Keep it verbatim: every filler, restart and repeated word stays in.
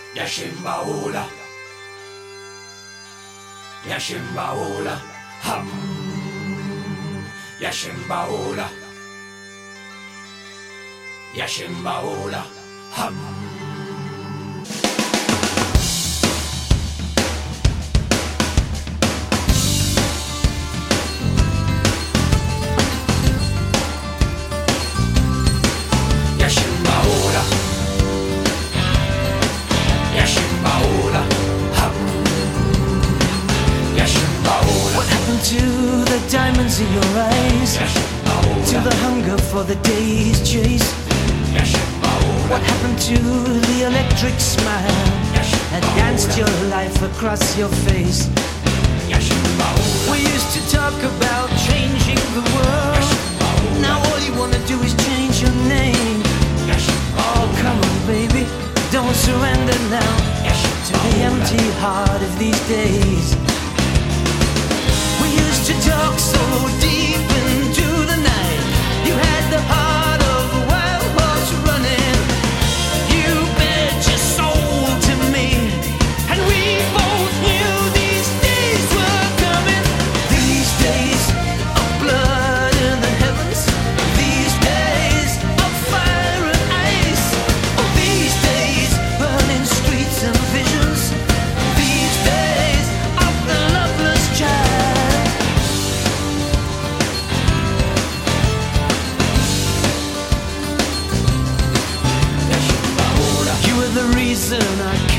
Yashimbaula, Yashimbaula, hum, Yashimbaula, Yashimbaula, hum. To the diamonds in your eyes, to the hunger for the day's chase. What happened to the electric smile that danced your life across your face? We used to talk about changing the world. Now all you wanna do is change your name. Oh, come on, baby, don't surrender now to the empty heart of these days. To talk so deep into the night, you had the heart of a wild horse running. You bet your soul to me, and we both knew these days were coming. These days of blood in the heavens, these days of fire and ice. Oh, these days burning streets and visions, these days of the loveless child. The reason I